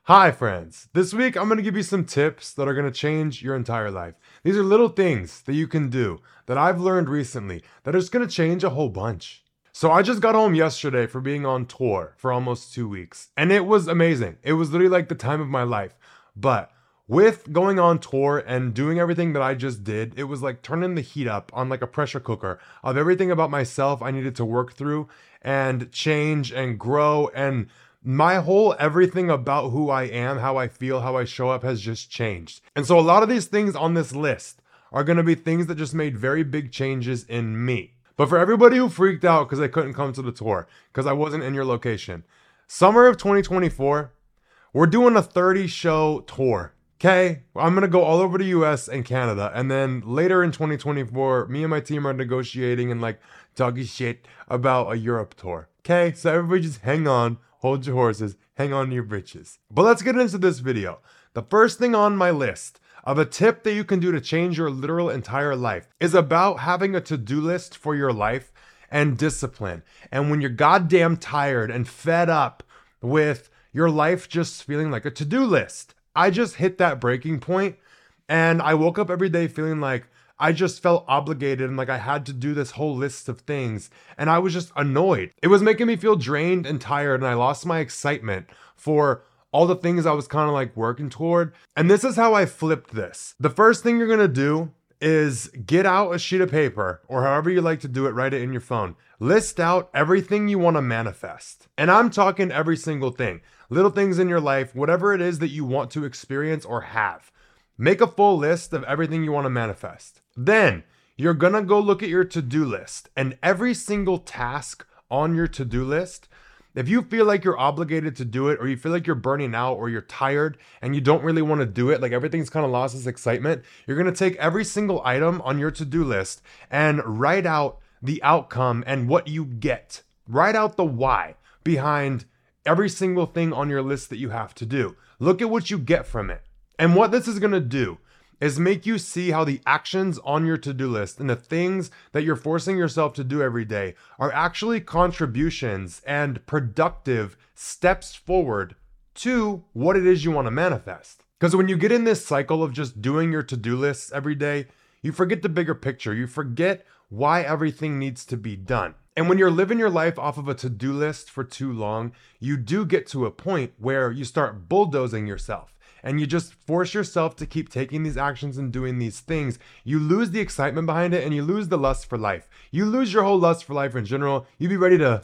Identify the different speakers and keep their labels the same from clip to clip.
Speaker 1: Hi friends, this week I'm going to give you some tips that are going to change your entire life. These are little things that you can do that I've learned recently that are just going to change a whole bunch. So I just got home yesterday for being on tour for almost 2 weeks and it was amazing. It was literally like the time of my life. But with going on tour and doing everything that I just did, it was like turning the heat up on like a pressure cooker of everything about myself I needed to work through and change and grow, and my whole everything about who I am, how I feel, how I show up has just changed. And so a lot of these things on this list are going to be things that just made very big changes in me. But for everybody who freaked out because they couldn't come to the tour because I wasn't in your location, summer of 2024, we're doing a 30-show tour. Okay, I'm going to go all over the US and Canada. And then later in 2024, me and my team are negotiating and like talking shit about a Europe tour. Okay, so everybody just hang on, hold your horses, hang on to your britches. But let's get into this video. The first thing on my list of a tip that you can do to change your literal entire life is about having a to-do list for your life and discipline. And when you're goddamn tired and fed up with your life just feeling like a to-do list, I just hit that breaking point and I woke up every day feeling like I just felt obligated and like I had to do this whole list of things, and I was just annoyed. It was making me feel drained and tired, and I lost my excitement for all the things I was kind of like working toward. And this is how I flipped this. The first thing you're gonna do is get out a sheet of paper, or however you like to do it, write it in your phone. List out everything you want to manifest. And I'm talking every single thing. Little things in your life, whatever it is that you want to experience or have. Make a full list of everything you want to manifest. Then you're gonna go look at your to-do list, and every single task on your to-do list, if you feel like you're obligated to do it, or you feel like you're burning out, or you're tired and you don't really want to do it, like everything's kind of lost its excitement, you're gonna take every single item on your to-do list and write out the outcome and what you get. Write out the why behind every single thing on your list that you have to do. Look at what you get from it. And what this is gonna do is make you see how the actions on your to-do list and the things that you're forcing yourself to do every day are actually contributions and productive steps forward to what it is you want to manifest. Because when you get in this cycle of just doing your to-do lists every day, you forget the bigger picture. You forget why everything needs to be done. And when you're living your life off of a to-do list for too long, you do get to a point where you start bulldozing yourself. And you just force yourself to keep taking these actions and doing these things. You lose the excitement behind it and you lose the lust for life. You lose your whole lust for life in general. You be ready to,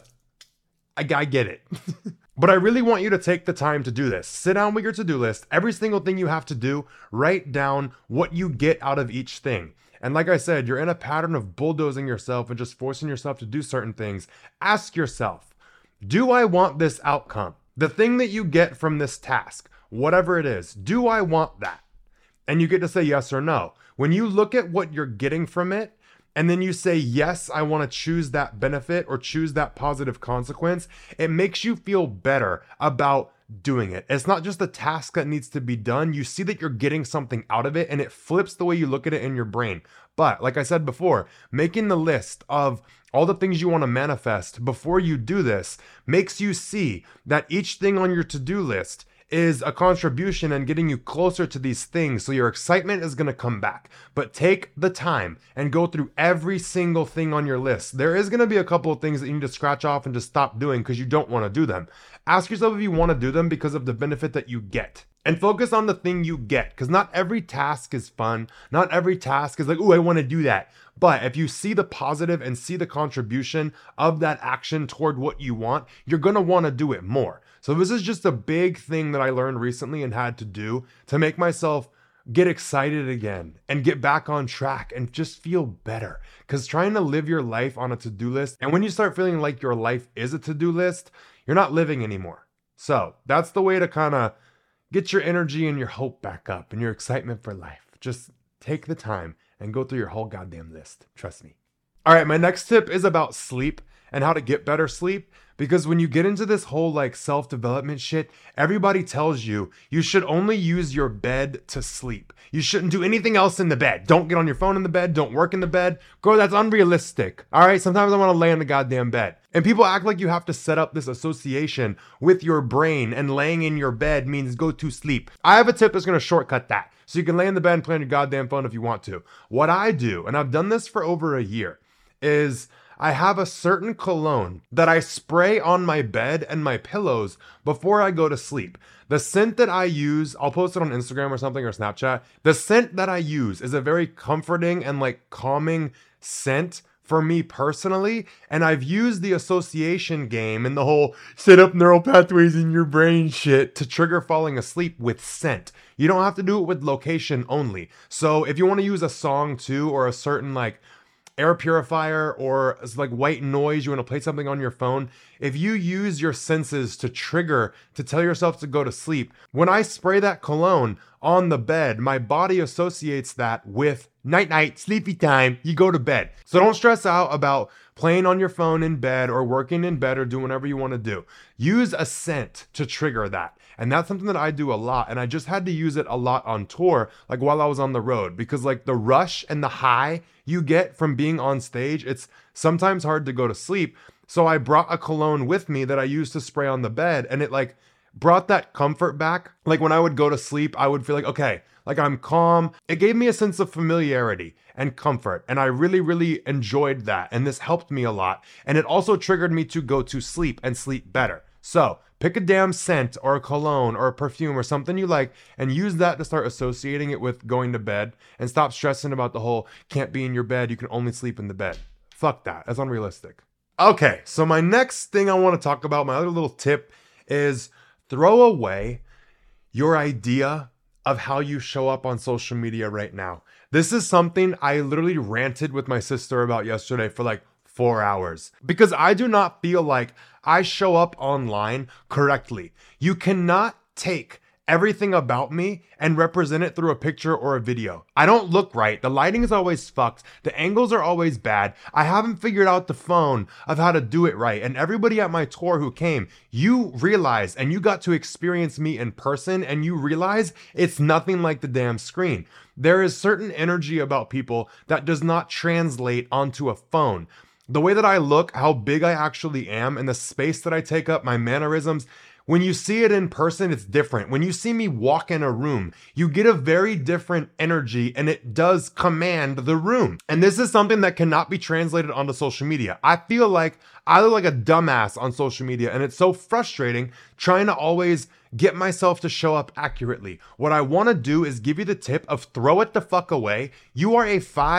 Speaker 1: I get it. But I really want you to take the time to do this. Sit down with your to-do list. Every single thing you have to do, write down what you get out of each thing. And like I said, you're in a pattern of bulldozing yourself and just forcing yourself to do certain things. Ask yourself, do I want this outcome? The thing that you get from this task, whatever it is, do I want that? And you get to say yes or no. When you look at what you're getting from it, and then you say, yes, I want to choose that benefit or choose that positive consequence, it makes you feel better about doing it. It's not just a task that needs to be done. You see that you're getting something out of it, and it flips the way you look at it in your brain. But like I said before, making the list of all the things you want to manifest before you do this makes you see that each thing on your to-do list is a contribution and getting you closer to these things, so your excitement is going to come back. But take the time and go through every single thing on your list. There is going to be a couple of things that you need to scratch off and just stop doing because you don't want to do them. Ask yourself if you want to do them because of the benefit that you get. And focus on the thing you get, because not every task is fun. Not every task is like, ooh, I want to do that. But if you see the positive and see the contribution of that action toward what you want, you're going to want to do it more. So this is just a big thing that I learned recently and had to do to make myself get excited again and get back on track and just feel better. Because trying to live your life on a to-do list, and when you start feeling like your life is a to-do list, you're not living anymore. So that's the way to kind of get your energy and your hope back up and your excitement for life. Just take the time and go through your whole goddamn list. Trust me. All right, my next tip is about sleep and how to get better sleep. Because when you get into this whole like self-development shit, everybody tells you you should only use your bed to sleep. You shouldn't do anything else in the bed. Don't get on your phone in the bed. Don't work in the bed. Girl, that's unrealistic. All right, sometimes I want to lay in the goddamn bed. And people act like you have to set up this association with your brain and laying in your bed means go to sleep. I have a tip that's gonna shortcut that. So you can lay in the bed and play on your goddamn phone if you want to. What I do, and I've done this for over a year, is I have a certain cologne that I spray on my bed and my pillows before I go to sleep. The scent that I use, I'll post it on Instagram or something or Snapchat. The scent that I use is a very comforting and like calming scent for me personally. And I've used the association game and the whole set up neural pathways in your brain shit to trigger falling asleep with scent. You don't have to do it with location only. So if you want to use a song too, or a certain like air purifier or like white noise, you want to play something on your phone, if you use your senses to trigger to tell yourself to go to sleep, when I spray that cologne on the bed, my body associates that with night, sleepy time, you go to bed. So don't stress out about playing on your phone in bed or working in bed or doing whatever you want to do. Use a scent to trigger that. And that's something that I do a lot. And I just had to use it a lot on tour, like while I was on the road, because like the rush and the high you get from being on stage, it's sometimes hard to go to sleep. So I brought a cologne with me that I used to spray on the bed, and it like brought that comfort back. Like when I would go to sleep, I would feel like, okay, like I'm calm. It gave me a sense of familiarity and comfort. And I really, really enjoyed that. And this helped me a lot. And it also triggered me to go to sleep and sleep better. So pick a damn scent or a cologne or a perfume or something you like and use that to start associating it with going to bed, and stop stressing about the whole can't be in your bed, you can only sleep in the bed. Fuck that. That's unrealistic. Okay, so my next thing I want to talk about, my other little tip, is throw away your idea of how you show up on social media right now. This is something I literally ranted with my sister about yesterday for like 4 hours, because I do not feel like I show up online correctly. You cannot take everything about me and represent it through a picture or a video. I don't look right. The lighting is always fucked. The angles are always bad. I haven't figured out the phone of how to do it right. And everybody at my tour who came, you realize, and you got to experience me in person, and you realize it's nothing like the damn screen. There is certain energy about people that does not translate onto a phone. The way that I look, how big I actually am, and the space that I take up, my mannerisms, when you see it in person, it's different. When you see me walk in a room, you get a very different energy, and it does command the room. And this is something that cannot be translated onto social media. I feel like I look like a dumbass on social media, and it's so frustrating trying to always get myself to show up accurately. What I want to do is give you the tip of throw it the fuck away. You are a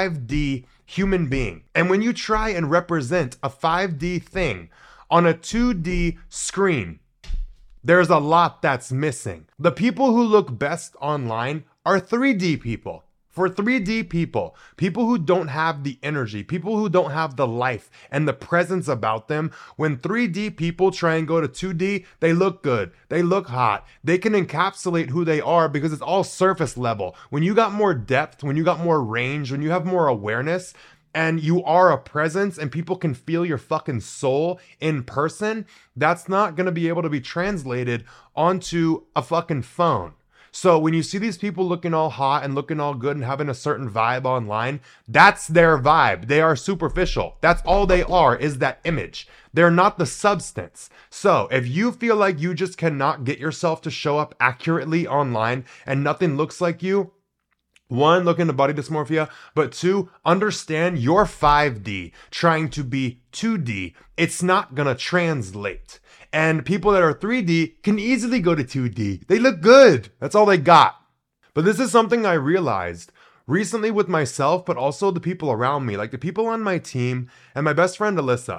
Speaker 1: 5D human being. And when you try and represent a 5D thing on a 2D screen, there's a lot that's missing. The people who look best online are 3D people. For 3D people, people who don't have the energy, people who don't have the life and the presence about them, when 3D people try and go to 2D, they look good, they look hot, they can encapsulate who they are because it's all surface level. When you got more depth, when you got more range, when you have more awareness, and you are a presence and people can feel your fucking soul in person, that's not gonna be able to be translated onto a fucking phone. So when you see these people looking all hot and looking all good and having a certain vibe online, that's their vibe. They are superficial. That's all they are, is that image. They're not the substance. So if you feel like you just cannot get yourself to show up accurately online and nothing looks like you, one, look into body dysmorphia, but two, understand you're 5D trying to be 2D. It's not gonna translate. And people that are 3D can easily go to 2D. They look good. That's all they got. But this is something I realized recently with myself, but also the people around me, like the people on my team and my best friend Alyssa.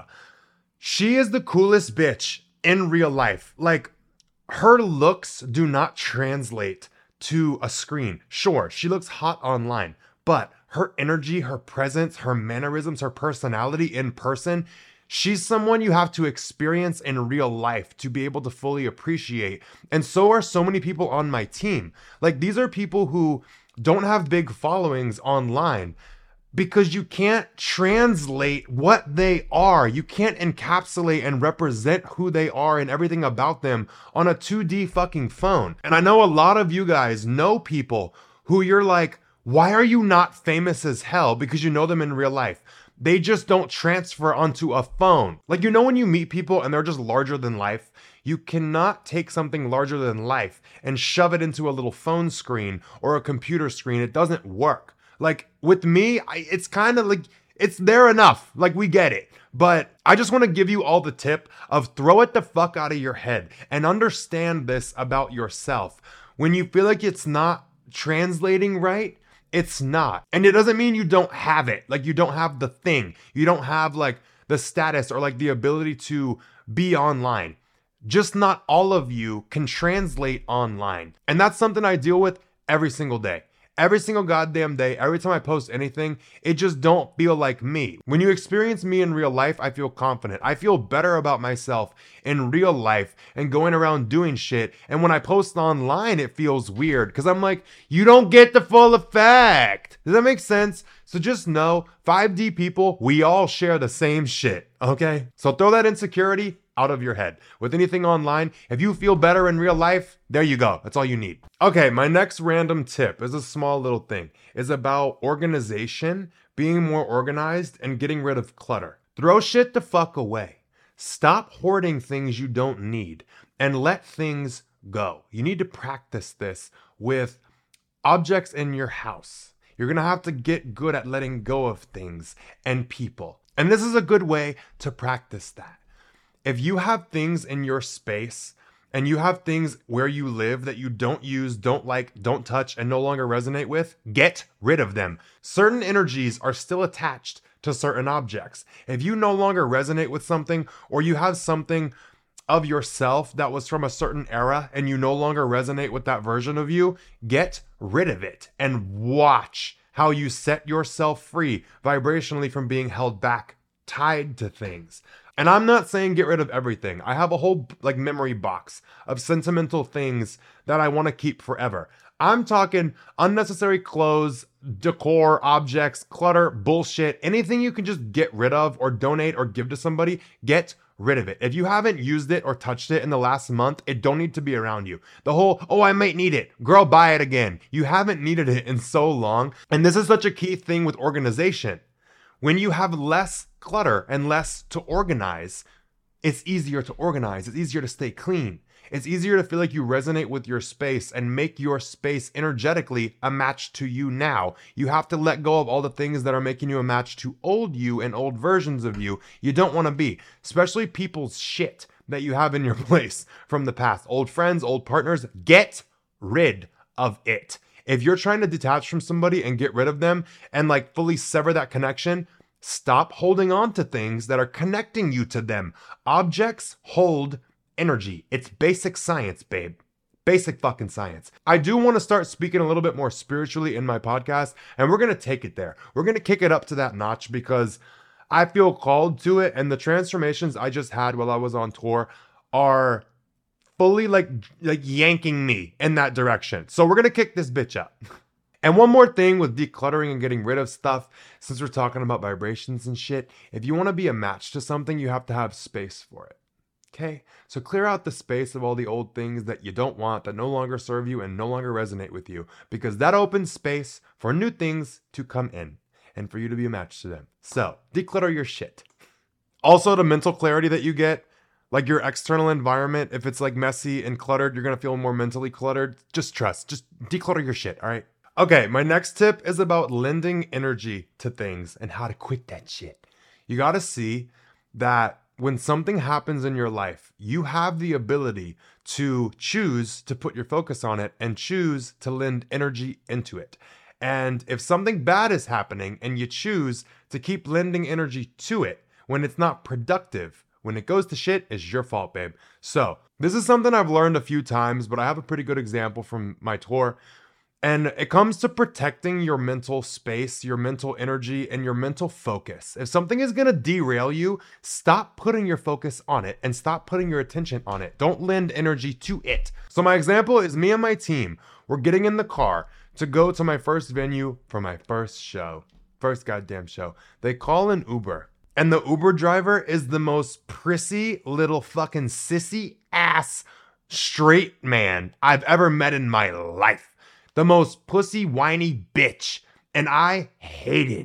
Speaker 1: She is the coolest bitch in real life. Like, her looks do not translate to a screen. Sure, she looks hot online, but her energy, her presence, her mannerisms, her personality in person, she's someone you have to experience in real life to be able to fully appreciate. And so are so many people on my team. Like, these are people who don't have big followings online because you can't translate what they are. You can't encapsulate and represent who they are and everything about them on a 2D fucking phone. And I know a lot of you guys know people who you're like, why are you not famous as hell? Because you know them in real life. They just don't transfer onto a phone. Like, you know, when you meet people and they're just larger than life, you cannot take something larger than life and shove it into a little phone screen or a computer screen. It doesn't work. Like with me, it's kind of like, it's there enough. Like, we get it. But I just want to give you all the tip of throw it the fuck out of your head and understand this about yourself. When you feel like it's not translating right, it's not. And it doesn't mean you don't have it. Like, you don't have the thing. You don't have like the status or like the ability to be online. Just not all of you can translate online. And that's something I deal with every single day. Every single goddamn day, every time I post anything, it just don't feel like me. When you experience me in real life, I feel confident. I feel better about myself in real life and going around doing shit. And when I post online, it feels weird because I'm like, you don't get the full effect. Does that make sense? So just know, 5D people, we all share the same shit, okay? So throw that insecurity out of your head. With anything online, if you feel better in real life, there you go. That's all you need. Okay, my next random tip is a small little thing. It's about organization, being more organized, and getting rid of clutter. Throw shit the fuck away. Stop hoarding things you don't need and let things go. You need to practice this with objects in your house. You're gonna have to get good at letting go of things and people. And this is a good way to practice that. If you have things in your space and you have things where you live that you don't use, don't like, don't touch, and no longer resonate with, get rid of them. Certain energies are still attached to certain objects. If you no longer resonate with something, or you have something of yourself that was from a certain era and you no longer resonate with that version of you, get rid of it and watch how you set yourself free vibrationally from being held back, tied to things. And I'm not saying get rid of everything. I have a whole like memory box of sentimental things that I want to keep forever. I'm talking unnecessary clothes, decor, objects, clutter, bullshit, anything you can just get rid of or donate or give to somebody, get rid of it. If you haven't used it or touched it in the last month, it don't need to be around you. The whole, oh, I might need it. Girl, buy it again. You haven't needed it in so long. And this is such a key thing with organization. When you have less clutter and less to organize, it's easier to organize. It's easier to stay clean. It's easier to feel like you resonate with your space and make your space energetically a match to you now. You have to let go of all the things that are making you a match to old you and old versions of you don't want to be, especially people's shit that you have in your place from the past. Old friends, old partners, get rid of it. If you're trying to detach from somebody and get rid of them and like fully sever that connection, stop holding on to things that are connecting you to them. Objects hold energy. It's basic science, babe. Basic fucking science. I do want to start speaking a little bit more spiritually in my podcast, and we're going to take it there. We're going to kick it up to that notch because I feel called to it, and the transformations I just had while I was on tour are fully like yanking me in that direction. So we're going to kick this bitch up. And one more thing with decluttering and getting rid of stuff, since we're talking about vibrations and shit, if you want to be a match to something, you have to have space for it. Okay? So clear out the space of all the old things that you don't want, that no longer serve you and no longer resonate with you, because that opens space for new things to come in and for you to be a match to them. So declutter your shit. Also, the mental clarity that you get, like your external environment, if it's like messy and cluttered, you're going to feel more mentally cluttered. Just trust. Just declutter your shit, all right? Okay, my next tip is about lending energy to things and how to quit that shit. You got to see that when something happens in your life, you have the ability to choose to put your focus on it and choose to lend energy into it. And if something bad is happening and you choose to keep lending energy to it when it's not productive, when it goes to shit, it's your fault, babe. So this is something I've learned a few times, but I have a pretty good example from my tour. And it comes to protecting your mental space, your mental energy, and your mental focus. If something is going to derail you, stop putting your focus on it and stop putting your attention on it. Don't lend energy to it. So my example is me and my team. We're getting in the car to go to my first venue for my first show. First goddamn show. They call an Uber. And the Uber driver is the most prissy little fucking sissy ass straight man I've ever met in my life. The most pussy whiny bitch. And I hated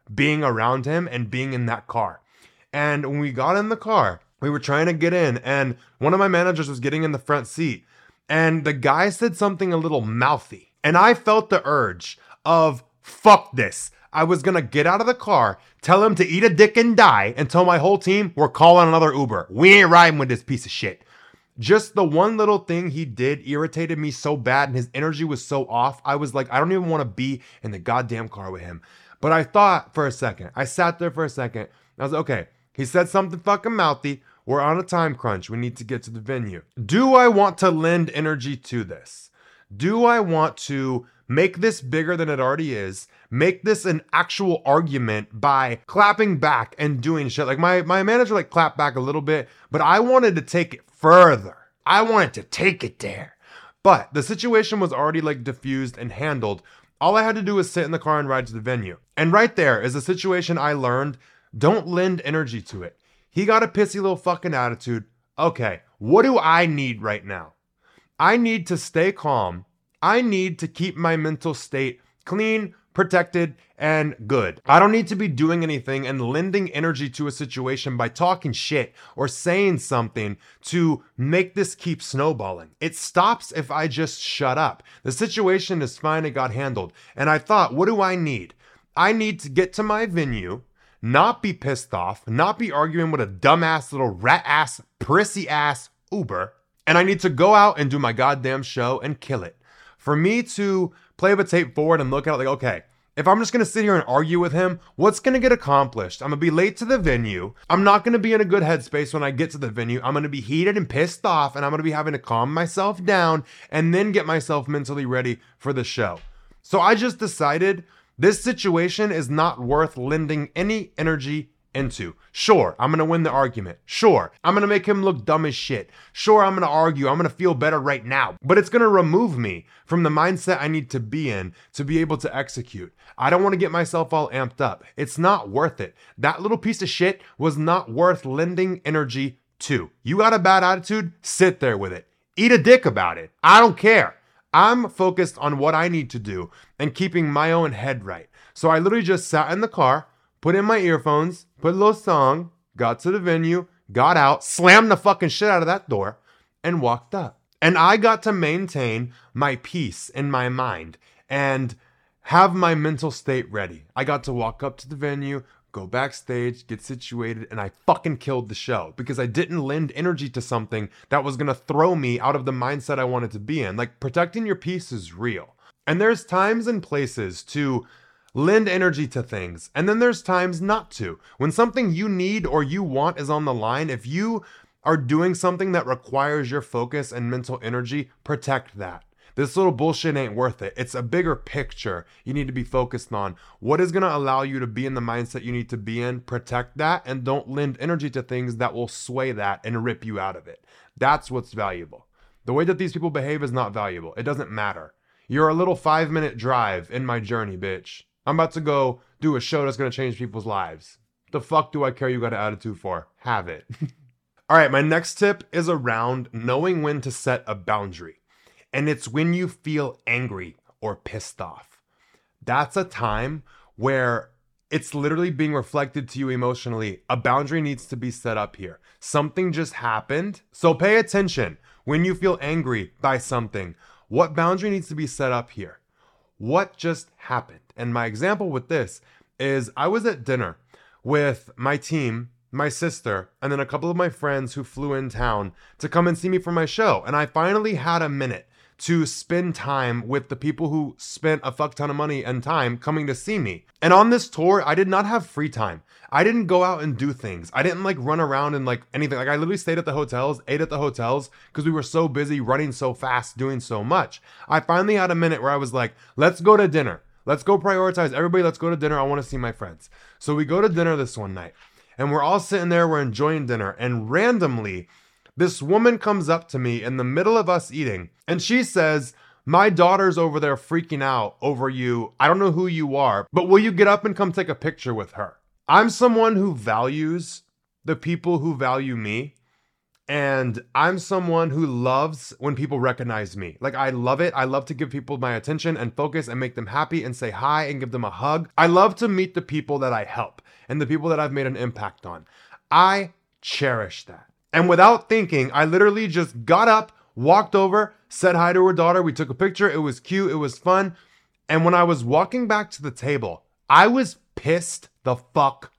Speaker 1: being around him and being in that car. And when we got in the car, we were trying to get in, and one of my managers was getting in the front seat, and the guy said something a little mouthy. And I felt the urge of, fuck this. I was gonna get out of the car, tell him to eat a dick and die, and tell my whole team we're calling another Uber. We ain't riding with this piece of shit. Just the one little thing he did irritated me so bad, and his energy was so off. I was like, I don't even want to be in the goddamn car with him. But I thought for a second. I sat there for a second. I was like, okay, he said something fucking mouthy. We're on a time crunch. We need to get to the venue. Do I want to lend energy to this? Do I want to make this bigger than it already is? Make this an actual argument by clapping back and doing shit. Like my manager like clapped back a little bit, but I wanted to take it further. I wanted to take it there. But the situation was already like diffused and handled. All I had to do was sit in the car and ride to the venue. And right there is a situation I learned. Don't lend energy to it. He got a pissy little fucking attitude. Okay, what do I need right now? I need to stay calm. I need to keep my mental state clean, protected, and good. I don't need to be doing anything and lending energy to a situation by talking shit or saying something to make this keep snowballing. It stops if I just shut up. The situation is fine, it got handled. And I thought, what do I need? I need to get to my venue, not be pissed off, not be arguing with a dumbass little rat ass, prissy ass Uber, and I need to go out and do my goddamn show and kill it. For me to play the tape forward and look at it like, okay, if I'm just going to sit here and argue with him, what's going to get accomplished? I'm going to be late to the venue. I'm not going to be in a good headspace when I get to the venue. I'm going to be heated and pissed off, and I'm going to be having to calm myself down and then get myself mentally ready for the show. So I just decided this situation is not worth lending any energy into. Sure, I'm going to win the argument. Sure, I'm going to make him look dumb as shit. Sure, I'm going to argue. I'm going to feel better right now. But it's going to remove me from the mindset I need to be in to be able to execute. I don't want to get myself all amped up. It's not worth it. That little piece of shit was not worth lending energy to. You got a bad attitude? Sit there with it. Eat a dick about it. I don't care. I'm focused on what I need to do and keeping my own head right. So I literally just sat in the car, put in my earphones, put a little song, got to the venue, got out, slammed the fucking shit out of that door, and walked up. And I got to maintain my peace in my mind and have my mental state ready. I got to walk up to the venue, go backstage, get situated, and I fucking killed the show because I didn't lend energy to something that was going to throw me out of the mindset I wanted to be in. Like, protecting your peace is real. And there's times and places to lend energy to things, and then there's times not to. When something you need or you want is on the line, if you are doing something that requires your focus and mental energy, protect that. This little bullshit ain't worth it. It's a bigger picture you need to be focused on. What is going to allow you to be in the mindset you need to be in? Protect that, and don't lend energy to things that will sway that and rip you out of it. That's what's valuable. The way that these people behave is not valuable. It doesn't matter. You're a little 5-minute drive in my journey, bitch. I'm about to go do a show that's going to change people's lives. The fuck do I care you got an attitude for? Have it. All right, my next tip is around knowing when to set a boundary. And it's when you feel angry or pissed off. That's a time where it's literally being reflected to you emotionally. A boundary needs to be set up here. Something just happened. So pay attention when you feel angry by something. What boundary needs to be set up here? What just happened? And my example with this is I was at dinner with my team, my sister, and then a couple of my friends who flew in town to come and see me for my show. And I finally had a minute to spend time with the people who spent a fuck ton of money and time coming to see me. And on this tour, I did not have free time. I didn't go out and do things. I didn't like run around and like anything. Like I literally stayed at the hotels, ate at the hotels because we were so busy running so fast, doing so much. I finally had a minute where I was like, let's go to dinner. Let's go prioritize everybody. Let's go to dinner. I want to see my friends. So we go to dinner this one night and we're all sitting there. We're enjoying dinner. And randomly, this woman comes up to me in the middle of us eating and she says, my daughter's over there freaking out over you. I don't know who you are, but will you get up and come take a picture with her? I'm someone who values the people who value me. And I'm someone who loves when people recognize me. Like, I love it. I love to give people my attention and focus and make them happy and say hi and give them a hug. I love to meet the people that I help and the people that I've made an impact on. I cherish that. And without thinking, I literally just got up, walked over, said hi to her daughter. We took a picture. It was cute. It was fun. And when I was walking back to the table, I was pissed the fuck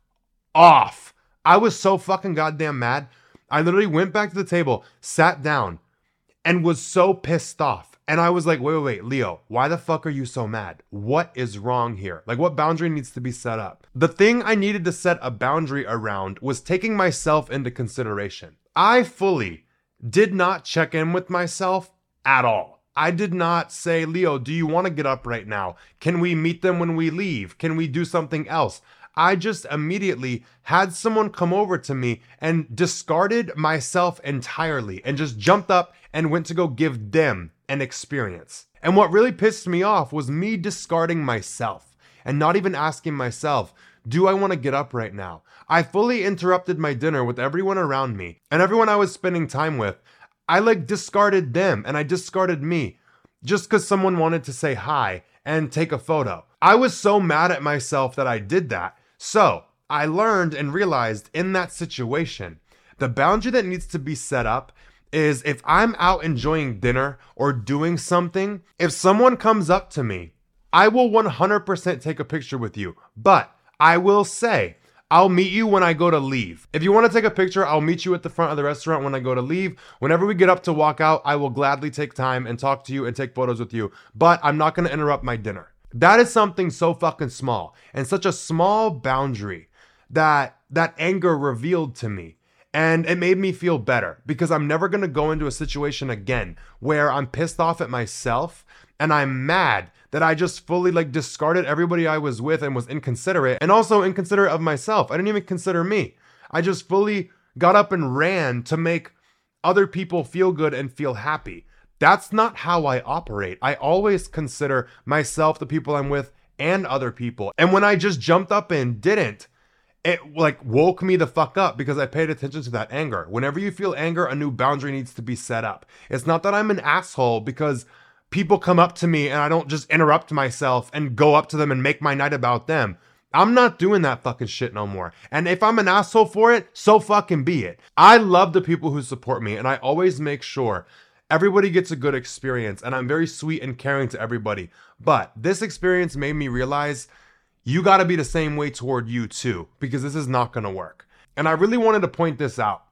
Speaker 1: off. I was so fucking goddamn mad. I literally went back to the table, sat down, and was so pissed off. And I was like, wait, Leo, why the fuck are you so mad? What is wrong here? Like, what boundary needs to be set up? The thing I needed to set a boundary around was taking myself into consideration. I fully did not check in with myself at all. I did not say, Leo, do you want to get up right now? Can we meet them when we leave? Can we do something else? I just immediately had someone come over to me and discarded myself entirely and just jumped up and went to go give them an experience. And what really pissed me off was me discarding myself and not even asking myself, do I want to get up right now? I fully interrupted my dinner with everyone around me and everyone I was spending time with. I discarded them and I discarded me just because someone wanted to say hi and take a photo. I was so mad at myself that I did that. So I learned and realized in that situation, the boundary that needs to be set up is if I'm out enjoying dinner or doing something, if someone comes up to me, I will 100% take a picture with you, but I will say, I'll meet you when I go to leave. If you want to take a picture, I'll meet you at the front of the restaurant when I go to leave. Whenever we get up to walk out, I will gladly take time and talk to you and take photos with you, but I'm not going to interrupt my dinner. That is something so fucking small and such a small boundary that anger revealed to me. And it made me feel better because I'm never going to go into a situation again where I'm pissed off at myself and I'm mad that I just fully discarded everybody I was with and was inconsiderate and also inconsiderate of myself. I didn't even consider me. I just fully got up and ran to make other people feel good and feel happy. That's not how I operate. I always consider myself, the people I'm with, and other people. And when I just jumped up and didn't, it woke me the fuck up because I paid attention to that anger. Whenever you feel anger, a new boundary needs to be set up. It's not that I'm an asshole because people come up to me and I don't just interrupt myself and go up to them and make my night about them. I'm not doing that fucking shit no more. And if I'm an asshole for it, so fucking be it. I love the people who support me and I always make sure everybody gets a good experience and I'm very sweet and caring to everybody. But this experience made me realize you got to be the same way toward you too, because this is not going to work. And I really wanted to point this out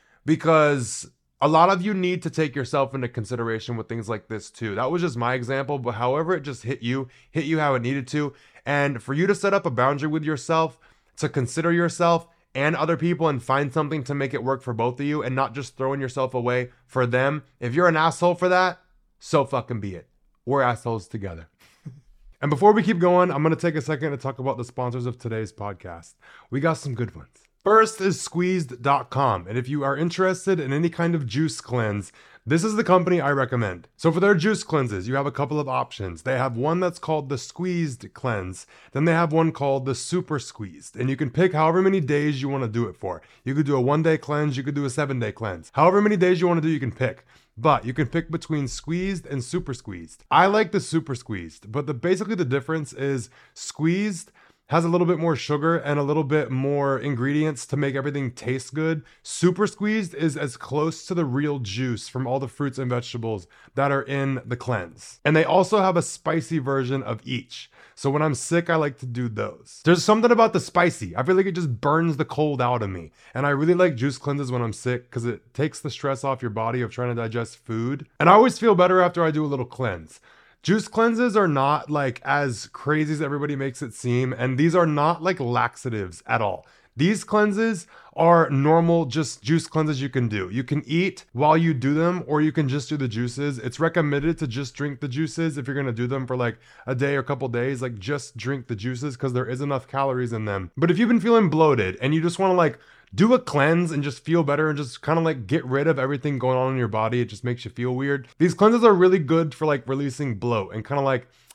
Speaker 1: because a lot of you need to take yourself into consideration with things like this too. That was just my example, but however it just hit you how it needed to. And for you to set up a boundary with yourself, to consider yourself and other people and find something to make it work for both of you and not just throwing yourself away for them. If you're an asshole for that, so fucking be it. We're assholes together. And before we keep going, I'm going to take a second to talk about the sponsors of today's podcast. We got some good ones. First is Squeezed.com. And if you are interested in any kind of juice cleanse, this is the company I recommend. So for their juice cleanses, you have a couple of options. They have one that's called the Squeezed Cleanse. Then they have one called the Super Squeezed. And you can pick however many days you want to do it for. You could do a 1-day cleanse. You could do a 7-day cleanse. However many days you want to do, you can pick. But you can pick between squeezed and super squeezed. I like the super squeezed, but basically the difference is squeezed has a little bit more sugar and a little bit more ingredients to make everything taste good. Super squeezed is as close to the real juice from all the fruits and vegetables that are in the cleanse. And they also have a spicy version of each. So when I'm sick, I like to do those. There's something about the spicy. I feel like it just burns the cold out of me. And I really like juice cleanses when I'm sick because it takes the stress off your body of trying to digest food. And I always feel better after I do a little cleanse. Juice cleanses are not as crazy as everybody makes it seem. And these are not laxatives at all. These cleanses are normal, just juice cleanses you can do. You can eat while you do them, or you can just do the juices. It's recommended to just drink the juices if you're going to do them for a day or a couple days. Just drink the juices because there is enough calories in them. But if you've been feeling bloated and you just want to do a cleanse and just feel better and just kind of get rid of everything going on in your body, it just makes you feel weird. These cleanses are really good for releasing bloat and kind of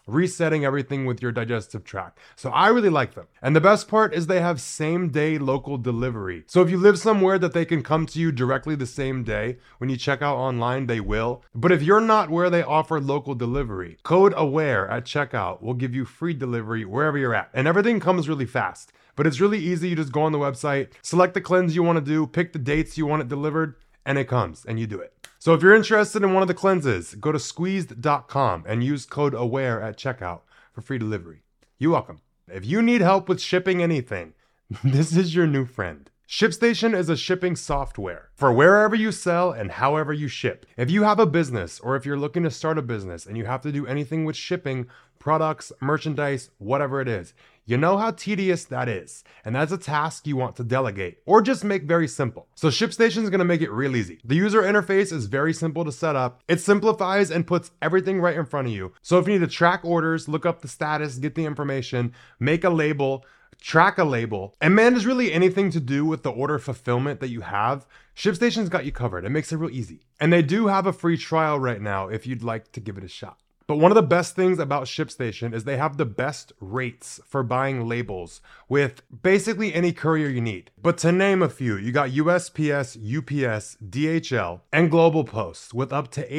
Speaker 1: resetting everything with your digestive tract. So I really like them. And the best part is they have same day local delivery. So if you live somewhere that they can come to you directly the same day, when you check out online, they will. But if you're not where they offer local delivery, code AWARE at checkout will give you free delivery wherever you're at. And everything comes really fast. But it's really easy. You just go on the website, select the cleanse you want to do, pick the dates you want it delivered, and it comes and you do it. So if you're interested in one of the cleanses, go to squeezed.com and use code AWARE at checkout for free delivery. You're welcome. If you need help with shipping anything, this is your new friend. ShipStation is a shipping software for wherever you sell and however you ship. If you have a business or if you're looking to start a business and you have to do anything with shipping, products, merchandise, whatever it is, you know how tedious that is. And that's a task you want to delegate or just make very simple. So ShipStation is going to make it real easy. The user interface is very simple to set up. It simplifies and puts everything right in front of you. So if you need to track orders, look up the status, get the information, make a label, track a label, and manage really anything to do with the order fulfillment that you have, ShipStation's got you covered. It makes it real easy. And they do have a free trial right now if you'd like to give it a shot. But one of the best things about ShipStation is they have the best rates for buying labels with basically any courier you need. But to name a few, you got USPS, UPS, DHL, and Global Post with up to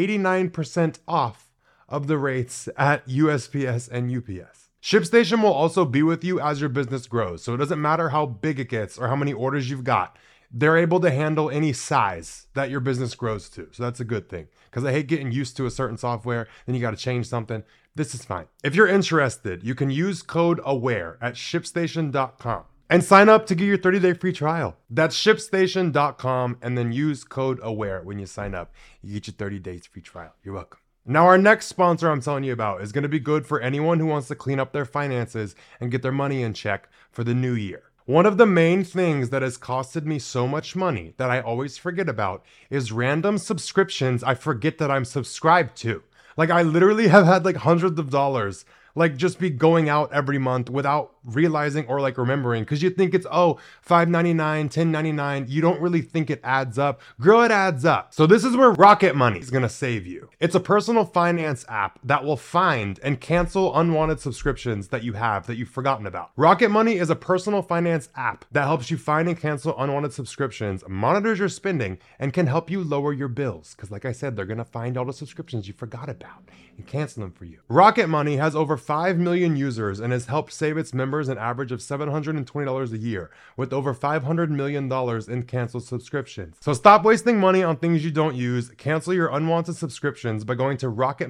Speaker 1: 89% off of the rates at USPS and UPS. ShipStation will also be with you as your business grows, so it doesn't matter how big it gets or how many orders you've got. They're able to handle any size that your business grows to. So that's a good thing, because I hate getting used to a certain software, then you got to change something. This is fine. If you're interested, you can use code AWARE at ShipStation.com and sign up to get your 30-day free trial. That's ShipStation.com and then use code AWARE when you sign up. You get your 30 days free trial. You're welcome. Now, our next sponsor I'm telling you about is going to be good for anyone who wants to clean up their finances and get their money in check for the new year. One of the main things that has costed me so much money that I always forget about is random subscriptions I forget that I'm subscribed to. Like, I literally have had like hundreds of dollars like just be going out every month without realizing or like remembering, because you think it's $5.99, $10.99. You don't really think it adds up. Girl, it adds up. So this is where Rocket Money is gonna save you. It's a personal finance app that will find and cancel unwanted subscriptions that you have that you've forgotten about. Rocket Money is a personal finance app that helps you find and cancel unwanted subscriptions, monitors your spending, and can help you lower your bills. Because like I said, they're gonna find all the subscriptions you forgot about and cancel them for you. Rocket Money has over 5 million users and has helped save its members an average of $720 a year, with over $500 million in canceled subscriptions. So stop wasting money on things you don't use. Cancel your unwanted subscriptions by going to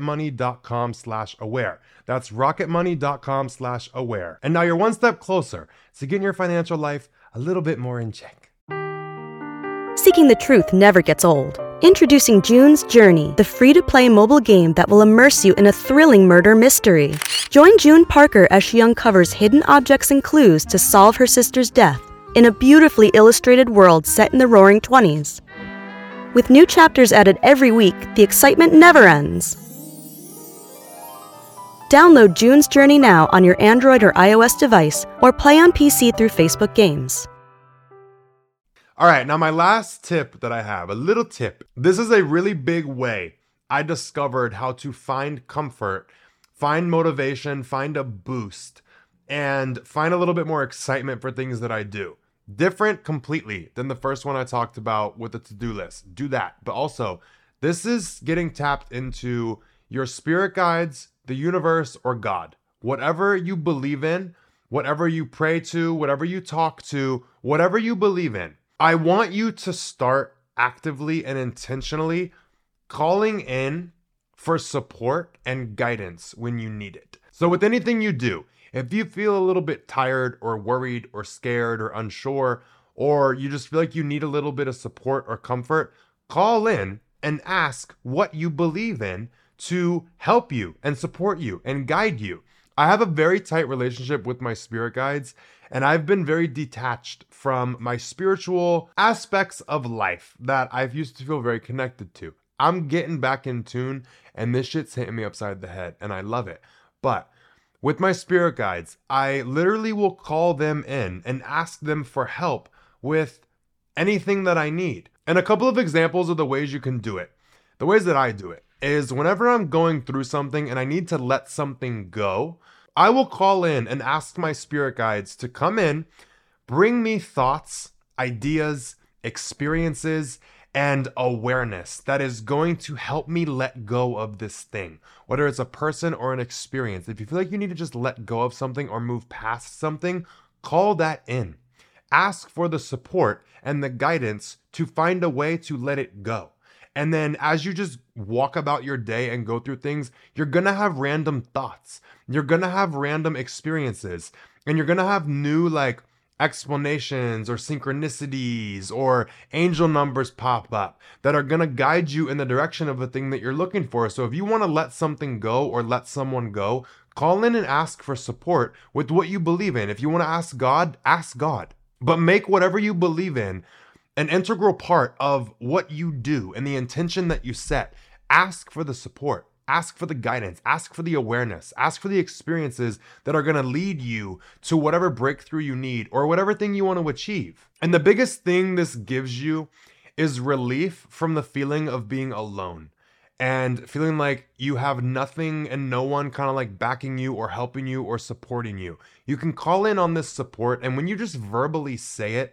Speaker 1: rocketmoney.com/aware. That's rocketmoney.com/aware. And now you're one step closer to getting your financial life a little bit more in check.
Speaker 2: Seeking the truth never gets old. Introducing June's Journey, the free-to-play mobile game that will immerse you in a thrilling murder mystery. Join June Parker as she uncovers hidden objects and clues to solve her sister's death in a beautifully illustrated world set in the Roaring '20s. With new chapters added every week, the excitement never ends. Download June's Journey now on your Android or iOS device, or play on PC through Facebook Games.
Speaker 1: All right, now my last tip that I have, a little tip. This is a really big way I discovered how to find comfort, find motivation, find a boost, and find a little bit more excitement for things that I do. Different completely than the first one I talked about with the to-do list. Do that. But also, this is getting tapped into your spirit guides, the universe, or God. Whatever you believe in, whatever you pray to, whatever you talk to, whatever you believe in, I want you to start actively and intentionally calling in for support and guidance when you need it. So with anything you do, if you feel a little bit tired or worried or scared or unsure, or you just feel like you need a little bit of support or comfort, call in and ask what you believe in to help you and support you and guide you. I have a very tight relationship with my spirit guides, and I've been very detached from my spiritual aspects of life that I've used to feel very connected to. I'm getting back in tune, and this shit's hitting me upside the head, and I love it. But with my spirit guides, I literally will call them in and ask them for help with anything that I need. And a couple of examples of the ways you can do it. The ways that I do it. is whenever I'm going through something and I need to let something go, I will call in and ask my spirit guides to come in, bring me thoughts, ideas, experiences, and awareness that is going to help me let go of this thing, whether it's a person or an experience. If you feel like you need to just let go of something or move past something, call that in. Ask for the support and the guidance to find a way to let it go. And then as you just walk about your day and go through things, you're gonna have random thoughts. You're gonna have random experiences. And you're gonna have new explanations or synchronicities or angel numbers pop up that are gonna guide you in the direction of the thing that you're looking for. So if you wanna let something go or let someone go, call in and ask for support with what you believe in. If you wanna ask God, but make whatever you believe in an integral part of what you do and the intention that you set. Ask for the support, ask for the guidance, ask for the awareness, ask for the experiences that are going to lead you to whatever breakthrough you need or whatever thing you want to achieve. And the biggest thing this gives you is relief from the feeling of being alone and feeling like you have nothing and no one kind of backing you or helping you or supporting you. You can call in on this support, and when you just verbally say it,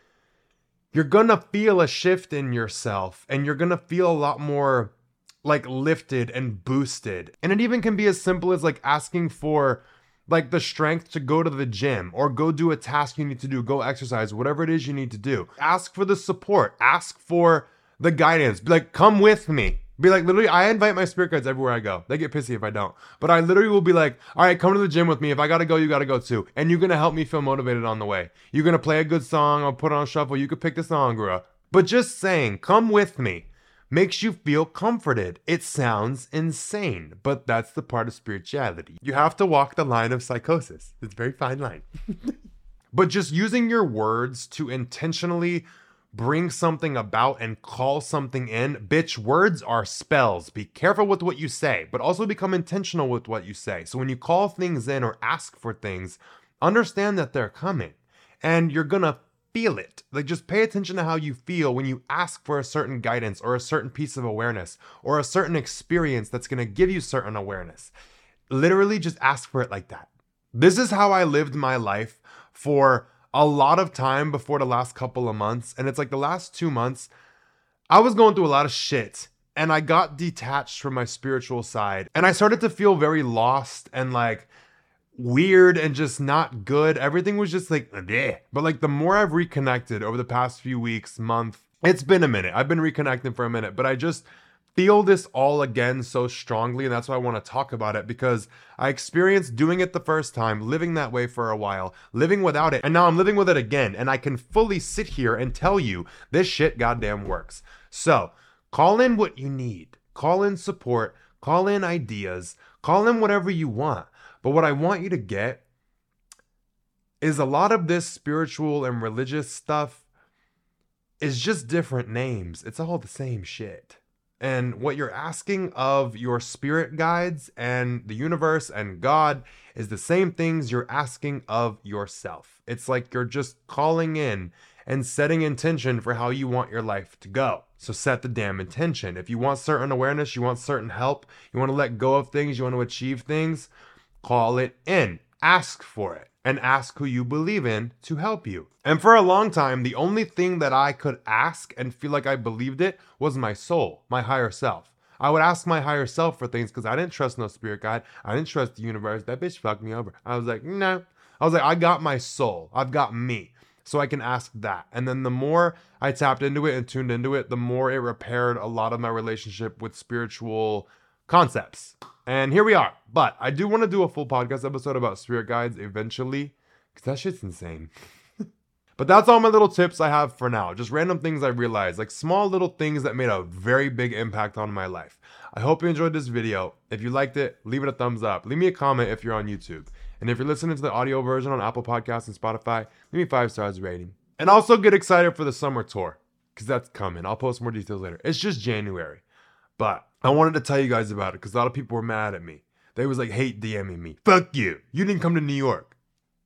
Speaker 1: you're gonna feel a shift in yourself and you're gonna feel a lot more lifted and boosted. And it even can be as simple as asking for the strength to go to the gym or go do a task you need to do, go exercise, whatever it is you need to do. Ask for the support, ask for the guidance. Be like, come with me. Be like, literally, I invite my spirit guides everywhere I go. They get pissy if I don't. But I literally will be like, all right, come to the gym with me. If I gotta go, you gotta go too. And you're gonna help me feel motivated on the way. You're gonna play a good song. I'll put on shuffle. You could pick the song, girl. But just saying, come with me, makes you feel comforted. It sounds insane, but that's the part of spirituality. You have to walk the line of psychosis. It's a very fine line. But just using your words to intentionally bring something about and call something in. Bitch, words are spells. Be careful with what you say, but also become intentional with what you say. So when you call things in or ask for things, understand that they're coming and you're gonna feel it. Just pay attention to how you feel when you ask for a certain guidance or a certain piece of awareness or a certain experience that's gonna give you certain awareness. Literally just ask for it like that. This is how I lived my life for a lot of time before the last couple of months. And it's the last 2 months, I was going through a lot of shit and I got detached from my spiritual side. And I started to feel very lost and weird and just not good. Everything was just bleh. But the more I've reconnected over the past few weeks, month, it's been a minute. I've been reconnecting for a minute, but I just feel this all again so strongly, and that's why I want to talk about it, because I experienced doing it the first time, living that way for a while, living without it, and now I'm living with it again, and I can fully sit here and tell you this shit goddamn works. So call in what you need, call in support, call in ideas, call in whatever you want. But what I want you to get is a lot of this spiritual and religious stuff is just different names. It's all the same shit. And what you're asking of your spirit guides and the universe and God is the same things you're asking of yourself. It's you're just calling in and setting intention for how you want your life to go. So set the damn intention. If you want certain awareness, you want certain help, you want to let go of things, you want to achieve things, call it in. Ask for it. And ask who you believe in to help you. And for a long time, the only thing that I could ask and feel like I believed it was my soul, my higher self. I would ask my higher self for things because I didn't trust no spirit guide. I didn't trust the universe. That bitch fucked me over. I was like, no. I was like, I got my soul. I've got me. So I can ask that. And then the more I tapped into it and tuned into it, the more it repaired a lot of my relationship with spiritual concepts. And here we are. But I do want to do a full podcast episode about spirit guides eventually, because that shit's insane. But that's all my little tips I have for now. Just random things I realized, small little things that made a very big impact on my life. I hope you enjoyed this video. If you liked it, leave it a thumbs up. Leave me a comment if you're on YouTube. And if you're listening to the audio version on Apple Podcasts and Spotify, leave me 5 stars rating. And also get excited for the summer tour, because that's coming. I'll post more details later. It's just January. But I wanted to tell you guys about it because a lot of people were mad at me. They was hate DMing me. Fuck you. You didn't come to New York.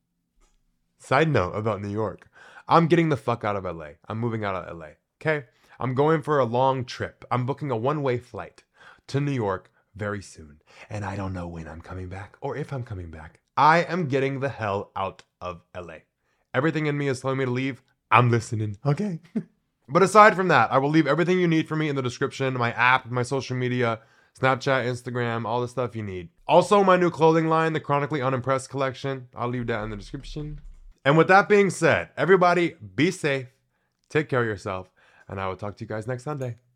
Speaker 1: Side note about New York. I'm getting the fuck out of LA. I'm moving out of LA. Okay? I'm going for a long trip. I'm booking a one-way flight to New York very soon. And I don't know when I'm coming back or if I'm coming back. I am getting the hell out of LA. Everything in me is telling me to leave. I'm listening. Okay. But aside from that, I will leave everything you need for me in the description. My app, my social media, Snapchat, Instagram, all the stuff you need. Also, my new clothing line, the Chronically Unimpressed collection. I'll leave that in the description. And with that being said, everybody be safe, take care of yourself, and I will talk to you guys next Sunday.